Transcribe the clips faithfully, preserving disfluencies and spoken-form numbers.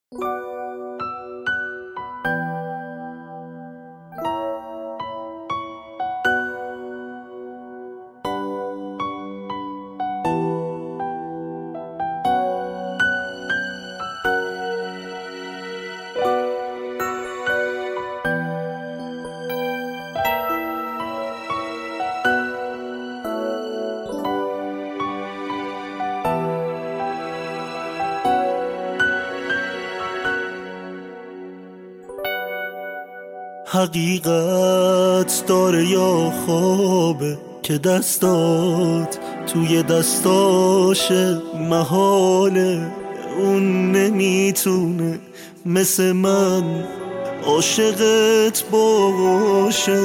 حقیقت داره یا خوابه که دستات توی دستاشه، محاله اون نمیتونه مثل من عاشقت باشه.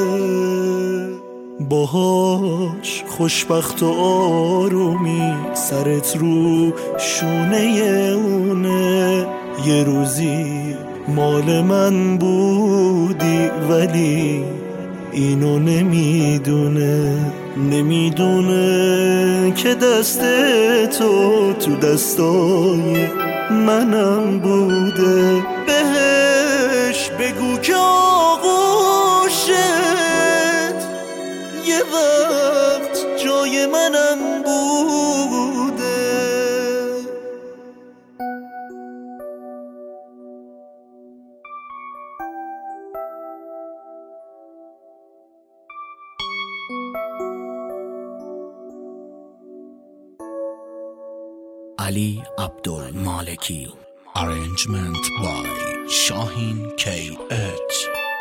باهاش خوشبخت و آرومی سرت رو شونه اونه. یه روزی مال من بودی ولی اینو نمیدونه، نمیدونه که دست تو تو دستای منم بوده. بهش بگو که آغوشت یه وقت جای منم بوده. Ali Abdul Maliki. Arrangement by Shahin K H.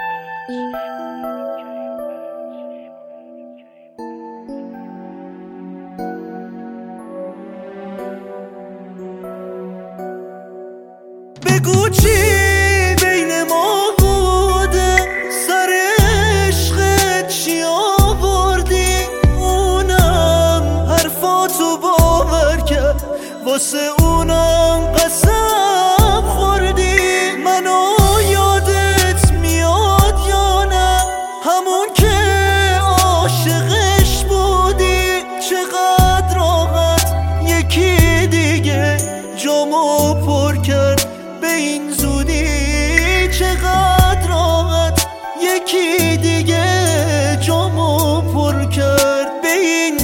بگو چی بین ما بوده، سر عشقت چی آوردی؟ اونم حرفاتو باور کرد، واسه اونم قسم خوردی. منو یادت میاد یا نه؟ همون که عاشقش بودی. چقدر راحت یکی دیگه جامو پر کرد به این زودی. چقدر راحت یکی دیگه جامو پر کرد به این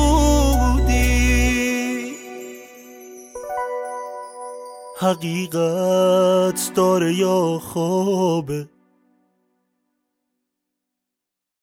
زودی. حقیقت داره یا خوابه